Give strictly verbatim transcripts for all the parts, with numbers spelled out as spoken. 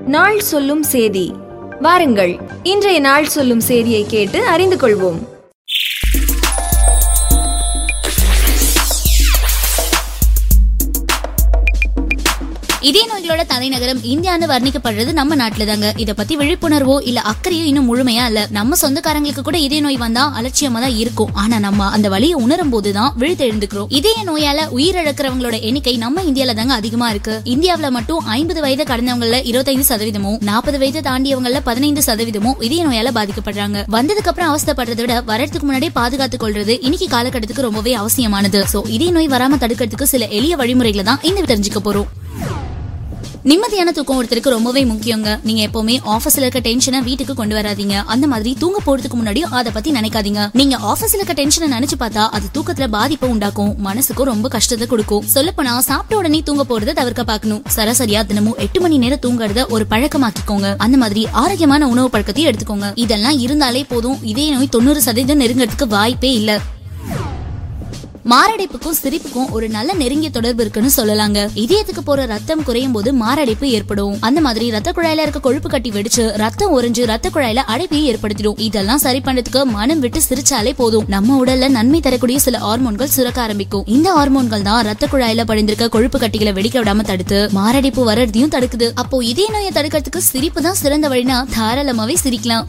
நாள் சொல்லும் சேதி. வாருங்கள், இன்றைய நாள் சொல்லும் சேதியை கேட்டு அறிந்து கொள்வோம். இதய நோய்களோட தலைநகரம் இந்தியான்னு வர்ணிக்கப்படுறது நம்ம நாட்டுல தாங்க. இத பத்தி விழிப்புணர்வோ இல்ல அக்கறையோ இன்னும் முழுமையா இல்ல. நம்ம சொந்தக்காரங்களுக்கு கூட இதய நோய் வந்தா அலட்சியமா தான் இருக்கும். ஆனா நம்ம அந்த வலியை உணரும் போதுதான் விழித்தெழுந்துக்கிறோம். இதய நோயால உயிரிழக்கிறவங்களோட எண்ணிக்கை நம்ம இந்தியால தாங்க அதிகமா இருக்கு. இந்தியாவில மட்டும் ஐம்பது வயது கடந்தவங்கள இருபத்தைந்து சதவீதமும் நாற்பது வயது தாண்டியவங்கள பதினைந்து சதவீதமும் இதய நோயால பாதிக்கப்படுறாங்க. வந்ததுக்கு அப்புறம் அவஸ்தப்படுறதை விட வரதுக்கு முன்னாடியே பாதுகாத்துக் கொள்றது இன்னைக்கு காலகட்டத்துக்கு ரொம்பவே அவசியமானது. சோ இதய நோய் வராம தடுக்கிறதுக்கு சில எளிய வழிமுறைகளை தான் இந்த தெரிஞ்சுக்க போறோம். நிம்மதியான தூக்கம் ஒருத்தருக்கு ரொம்பவே முக்கியங்க. நீங்க எப்பவுமே ஆபீஸ்ல இருக்க டென்ஷனை வீட்டுக்கு கொண்டு வராதீங்க. அந்த மாதிரி தூங்க போறதுக்கு முன்னாடி அதை பத்தி நினைக்காதீங்க. நீங்க ஆபீஸ்ல இருக்க டென்ஷனை நினைச்சு பார்த்தா அது தூக்கத்துல பாதிப்பை உண்டாக்கும், மனசுக்கும் ரொம்ப கஷ்டத்தை கொடுக்கும். சொல்லப்போனா சாப்பிட்ட உடனே தூங்க போறதை தவிர்க்க பார்க்கணும். சராசரியா தினமும் எட்டு மணி நேரம் தூங்குறத ஒரு பழக்கமாக்கிக்கோங்க. அந்த மாதிரி ஆரோக்கியமான உணவு பழக்கத்தையும் எடுத்துக்கோங்க. இதெல்லாம் இருந்தாலே போதும், இதய நோய் தொண்ணூறு சதவீதம் நெருங்கிறதுக்கு வாய்ப்பே இல்ல. மாரடைப்புக்கும் சிரிப்புக்கும் ஒரு நல்ல நெருங்கிய தொடர்பு இருக்குன்னு சொல்லலாங்க. இதயத்துக்கு போற ரத்தம் குறையும் போது மாரடைப்பு ஏற்படும். அந்த மாதிரி ரத்த குழாயில இருக்க கொழுப்பு கட்டி வெடிச்சு ரத்தம் உறைஞ்சு ரத்த குழாயில அடைப்பையும் ஏற்படுத்திடும். இதெல்லாம் சரி பண்றதுக்கு மனம் விட்டு சிரிச்சாலே போதும். நம்ம உடல்ல நன்மை தரக்கூடிய சில ஹார்மோன்கள் சுரக்க ஆரம்பிக்கும். இந்த ஹார்மோன்கள் தான் ரத்த குழாயில படிந்திருக்க கொழுப்பு கட்டிகளை வெடிக்க விடாம தடுத்து மாரடைப்பு வர்றதையும் தடுக்குது. அப்போ இதய நோயை தடுக்கிறதுக்கு சிரிப்பு தான் சிறந்த வழினா தாராளமாவே சிரிக்கலாம்.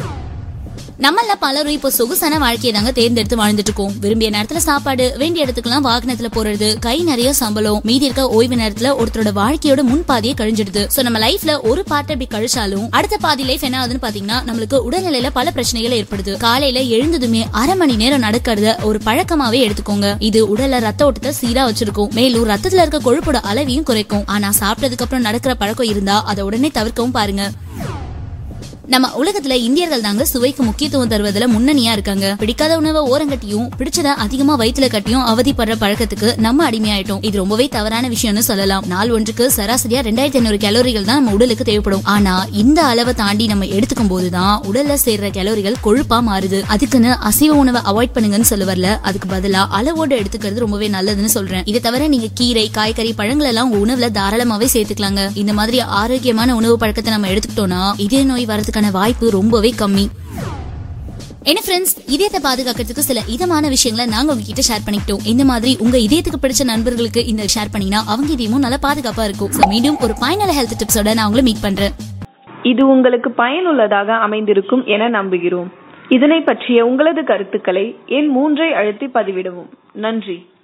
நம்மள பலரும் இப்போ சொகுசான வாழ்க்கையை தாங்க தேர்ந்தெடுத்து வாழ்ந்துட்டு இருக்கோம். விரும்பிய நேரத்துல சாப்பாடு, வேண்டிய இடத்துக்குலாம் வாகனத்துல போறது, கை நிறைய சம்பளம், மீதி இருக்க ஓய்வு நேரத்துல ஒருத்தரோட வாழ்க்கையோட முன் பாதியை கழிஞ்சிடுது. சோ நம்ம லைஃப்ல ஒரு பார்ட் அப்படி கழிச்சாலும் அடுத்த பாதி லைஃப் என்ன ஆகுதுன்னு பாத்தீங்கன்னா நம்மளுக்கு உடல்நிலையில பல பிரச்சனைகள் ஏற்படுது. காலையில எழுந்ததுமே அரை மணி நேரம் நடக்கிறத ஒரு பழக்கமாவே எடுத்துக்கோங்க. இது உடல்ல ரத்த ஓட்டத்தை சீரா வச்சிருக்கும். மேலும் ரத்தத்துல இருக்க கொழுப்போட அளவையும் குறைக்கும். ஆனா சாப்பிட்டதுக்கு அப்புறம் நடக்கிற பழக்கம் இருந்தா அதை உடனே தவிர்க்கவும் பாருங்க. நம்ம உலகத்துல இந்தியர்கள் தாங்க சுவைக்கு முக்கியத்துவம் தருவதில் முன்னணியா இருக்காங்க. பிடிக்காத உணவை ஓரங்கட்டியும் பிடிச்சத அதிகமா வயிற்றுல கட்டியும் அவதிப்படுற பழக்கத்துக்கு நம்ம அடிமையாயிட்டோம். இது ரொம்பவே தவறான விஷயம்னு சொல்லலாம். நாள் ஒன்றுக்கு சராசரியா ரெண்டாயிரத்தி ஐநூறு கேலோரிகள் தான் நம்ம உடலுக்கு தேவைப்படும். ஆனா இந்த அளவை தாண்டி நம்ம எடுத்துக்கும் போதுதான் உடல்ல சேர்ற கேலோரிகள் கொழுப்பா மாறுது. அதுக்குன்னு அசைவ உணவை அவாய்ட் பண்ணுங்கன்னு சொல்ல வரல. அதுக்கு பதிலா அளவோடு எடுத்துக்கிறது ரொம்பவே நல்லதுன்னு சொல்றேன். இதை தவிர நீங்க கீரை, காய்கறி, பழங்கள் எல்லாம் உங்க உணவுல தாராளமாவே சேர்த்துக்கலாங்க. இந்த மாதிரி ஆரோக்கியமான உணவு பழக்கத்தை நம்ம எடுத்துக்கிட்டோம்னா இதய நோய் வரதுக்கு வாய்ப்பு ரொம்பவே கம்மி. என்ன ஃப்ரெண்ட்ஸ், இதயத்தை பாதுகாக்கிறதுக்கு சில இதமான விஷயங்களை நாங்க உங்ககிட்ட ஷேர் பண்ணிக்கிட்டோம். இந்த மாதிரி உங்க இதயத்துக்கு பிடிச்ச நண்பர்களுக்கு இந்த ஷேர் பண்ணீங்கன்னா அவங்க இதயமும் நல்லா பாதுகாப்பா இருக்கும். மீண்டும் ஒரு பயனுள்ள ஹெல்த் டிப்ஸோட நான் உங்களை மீட் பண்றேன். இது உங்களுக்கு பயனுள்ளதாக அமைந்திருக்கும் என நம்புகிறோம். இதனை பற்றிய உங்களது கருத்துக்களை எண் மூன்றை அழுத்தி பதிவிடவும். நன்றி.